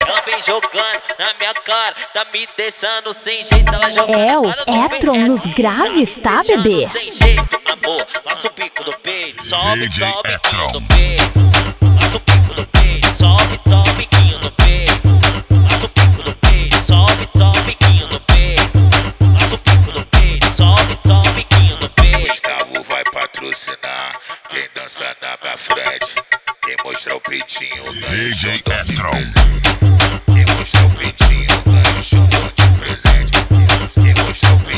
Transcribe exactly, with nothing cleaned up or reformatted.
Também jogando na minha cara, tá me deixando sem jeito. Ela jogando É o na cara do Etron P S, nos graves, tá, deixando bebê? sem jeito, amor. Passa o pico do peito, sobe, D J sobe, biquinho Etron. do peito. Passa o pico do peito, sobe, sobe, biquinho no peito. Passa o pico do peito, sobe, sobe, biquinho no peito. Passa o pico do peito, sobe, sobe, biquinho no peito. Gustavo vai patrocinar quem dança na minha frente. Quem mostrar o peitinho ganha o show de presente. Quem mostrar o peitinho ganha o show de presente. Quem mostrar o